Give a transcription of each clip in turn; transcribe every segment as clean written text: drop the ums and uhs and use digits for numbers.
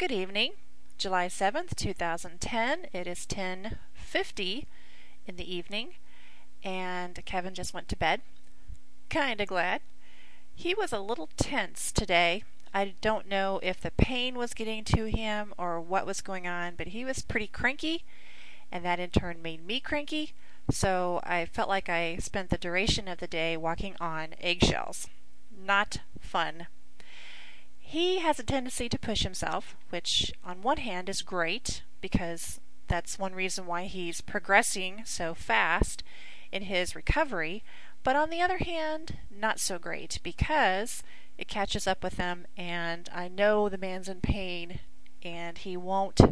Good evening, July 7th, 2010. It is 10:50 in the evening, and Kevin just went to bed. Kinda glad. He was a little tense today. I don't know if the pain was getting to him or what was going on, but he was pretty cranky, and that in turn made me cranky, so I felt like I spent the duration of the day walking on eggshells. Not fun. He has a tendency to push himself, which on one hand is great because that's one reason why he's progressing so fast in his recovery, but on the other hand, not so great because it catches up with him, and I know the man's in pain and he won't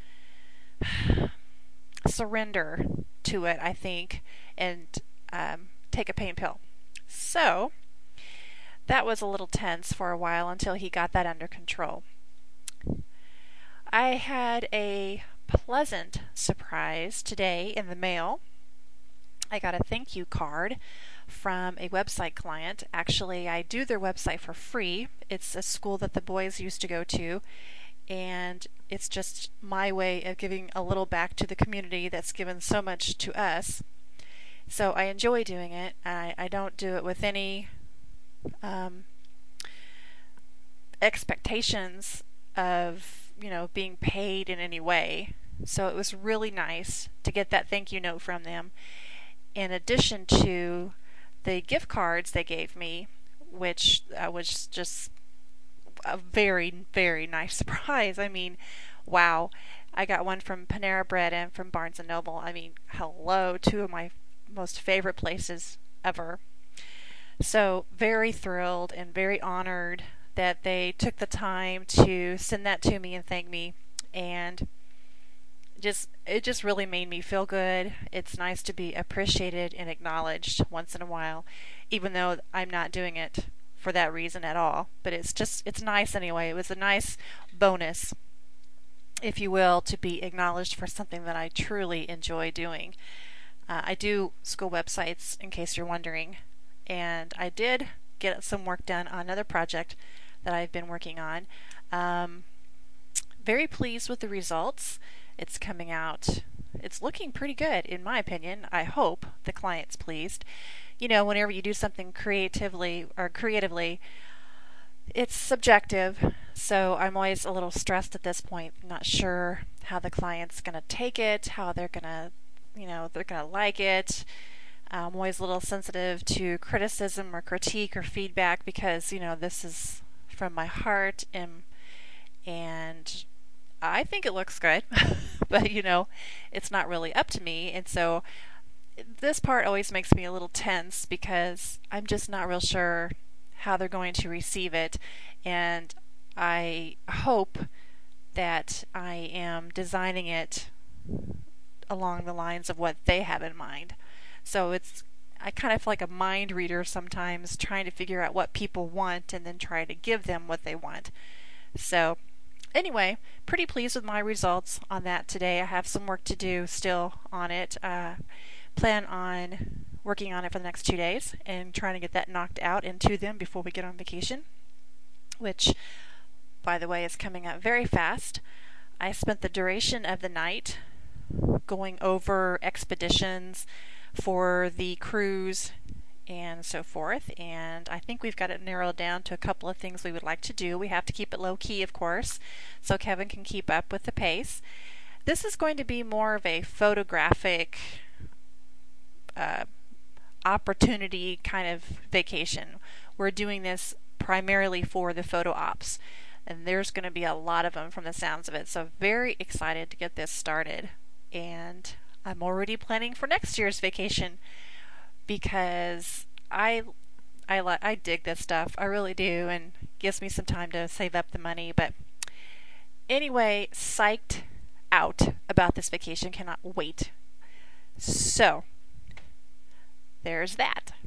surrender to it, I think, and take a pain pill. So that was a little tense for a while until he got that under control. I had a pleasant surprise today in the mail. I got a thank you card from a website client. Actually, I do their website for free. It's a school that the boys used to go to, and it's just my way of giving a little back to the community that's given so much to us. So I enjoy doing it. I don't do it with any expectations of, being paid in any way. So it was really nice to get that thank you note from them, in addition to the gift cards they gave me, which was just a very, very nice surprise. I mean, wow. I got one from Panera Bread and from Barnes & Noble. I mean, hello, two of my most favorite places ever. So very thrilled and very honored that they took the time to send that to me and thank me, and it just really made me feel good. It's nice to be appreciated and acknowledged once in a while, even though I'm not doing it for that reason at all. But it's nice anyway. It was a nice bonus, if you will, to be acknowledged for something that I truly enjoy doing. I do school websites, in case you're wondering, and I did get some work done on another project that I've been working on. Very pleased with the results. It's coming out. It's looking pretty good, in my opinion. I hope the client's pleased. Whenever you do something creatively, it's subjective, so I'm always a little stressed at this point. I'm not sure how the client's going to take it, how they're going to, they're going to like it. I'm always a little sensitive to criticism or critique or feedback because, this is from my heart, and I think it looks good, but, it's not really up to me. And so this part always makes me a little tense because I'm just not real sure how they're going to receive it. And I hope that I am designing it along the lines of what they have in mind. So I kind of feel like a mind reader sometimes, trying to figure out what people want and then try to give them what they want. So anyway, pretty pleased with my results on that today. I have some work to do still on it. Plan on working on it for the next 2 days and trying to get that knocked out into them before we get on vacation, which, by the way, is coming up very fast. I spent the duration of the night going over expeditions for the cruise and so forth, and I think we've got it narrowed down to a couple of things we would like to do. We have to keep it low key, of course, so Kevin can keep up with the pace. This is going to be more of a photographic opportunity kind of vacation. We're doing this primarily for the photo ops, and there's going to be a lot of them from the sounds of it, so very excited to get this started. And I'm already planning for next year's vacation because I dig this stuff. I really do, and gives me some time to save up the money. But anyway, psyched out about this vacation. Cannot wait. So there's that.